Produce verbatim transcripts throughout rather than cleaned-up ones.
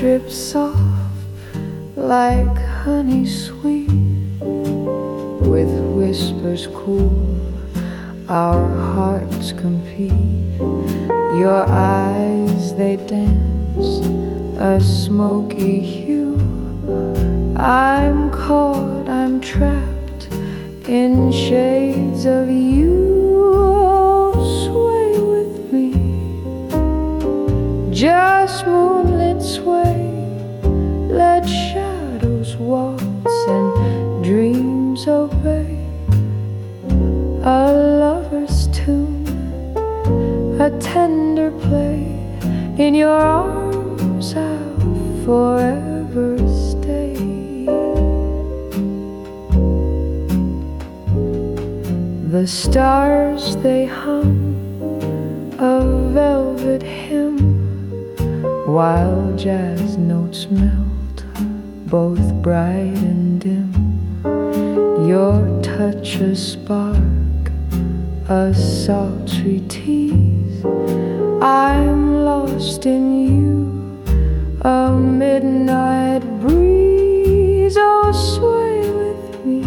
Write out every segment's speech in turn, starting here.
drips off like honey sweet, with whispers cool our hearts compete. Your eyes, they dance a smoky hue. I'm caught, I'm trapped in shades of you. Oh, sway with me, just moonlit sway. Let shadows waltz and dreams obey. A lover's tune, a tender play. In your arms I'll forever stay. The stars, they hum a velvet hymn, while jazz notes melt, both bright and dim. Your touch a spark, a sultry tease. I'm lost in you, a midnight breeze. Oh, sway with me,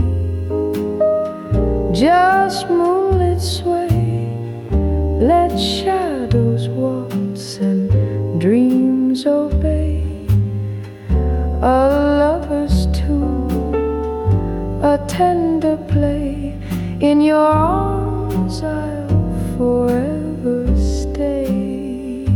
just moonlit sway. Let shadows waltz and dreams obey. A lover's tune, a tender play. In your arms I'll forever stay.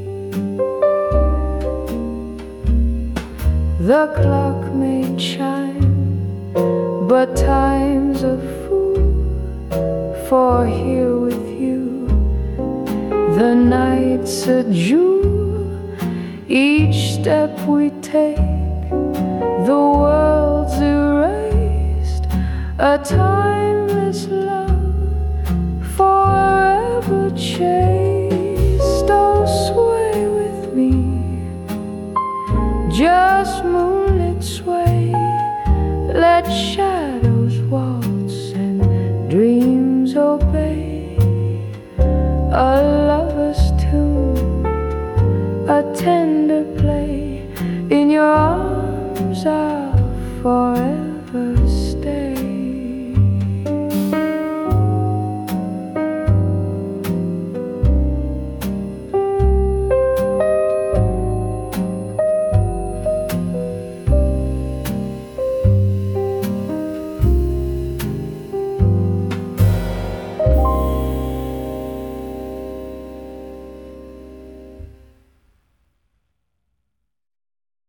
The clock may chime, but time's a fool, for here with you the night's a jewel. Each step we take, the world's erased. A timeless love, forever chased. Oh, sway with me, just moonlit sway. Let shadows waltz and dreams obey. A lover's tune, a tender play. In your arms I'll forever